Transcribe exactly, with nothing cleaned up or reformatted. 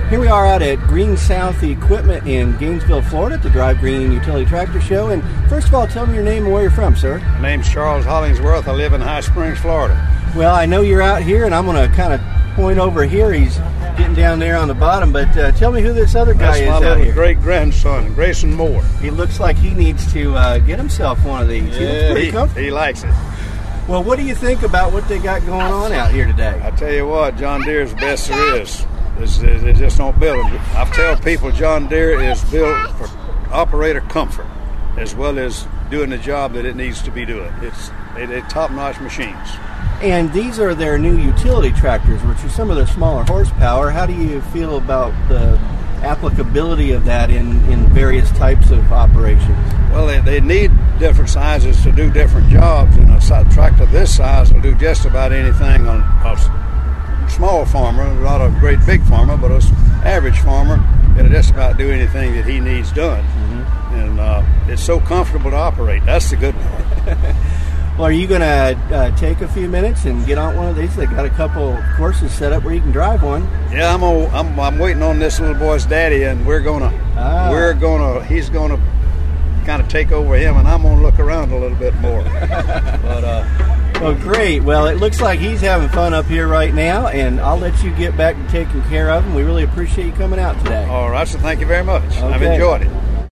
Here we are out at Green South Equipment in Gainesville, Florida at the Drive Green Utility Tractor Show. And first of all, tell me your name and where you're from, sir. My name's Charles Hollingsworth. I live in High Springs, Florida. Well, I know you're out here, and I'm going to kind of point over here. He's getting down there on the bottom, but uh, tell me who this other guy That's is my out little here. great-grandson, Grayson Moore. He looks like he needs to uh, get himself one of these. He looks Yeah, pretty he, comfortable. he likes it. Well, what do you think about what they got going on out here today? I tell you what, John Deere is the best there is. It's, it, they just don't build them. I tell people John Deere is built for operator comfort as well as doing the job that it needs to be doing. It's they, they're top-notch machines. And these are their new utility tractors, which are some of their smaller horsepower. How do you feel about the applicability of that in, in various types of operations? Well, they, they need different sizes to do different jobs, and a tractor this size will do just about anything on a small farmer, not a great big farmer, but an average farmer, it'll just about do anything that he needs done. Mm-hmm. And uh, it's so comfortable to operate. That's the good part. Well, are you going to uh, take a few minutes and get on one of these? They got a couple courses set up where you can drive one. Yeah, I'm on, I'm, I'm waiting on this little boy's daddy, and we're gonna ah. we're gonna he's gonna kind of take over him, and I'm gonna look around a little bit more. but uh, well, great. Well, it looks like he's having fun up here right now, and I'll let you get back to taking care of him. We really appreciate you coming out today. All right, so thank you very much. Okay. I've enjoyed it.